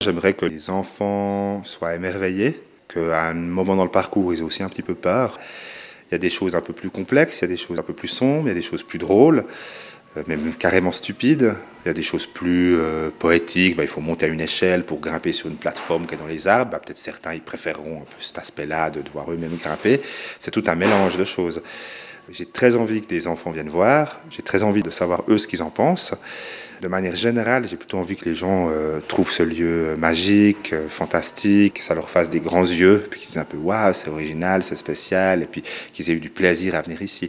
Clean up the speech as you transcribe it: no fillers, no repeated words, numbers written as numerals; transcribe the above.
J'aimerais que les enfants soient émerveillés, qu'à un moment dans le parcours, ils aient aussi un petit peu peur. Il y a des choses un peu plus complexes, il y a des choses un peu plus sombres, il y a des choses plus drôles, même carrément stupides. Il y a des choses plus poétiques, il faut monter à une échelle pour grimper sur une plateforme qui est dans les arbres. Peut-être certains, ils préféreront un peu cet aspect-là de devoir eux-mêmes grimper. C'est tout un mélange de choses. J'ai très envie que des enfants viennent voir, j'ai très envie de savoir eux ce qu'ils en pensent. De manière générale, j'ai plutôt envie que les gens trouvent ce lieu magique, fantastique, que ça leur fasse des grands yeux, puis qu'ils disent un peu waouh, c'est original, c'est spécial, et puis qu'ils aient eu du plaisir à venir ici.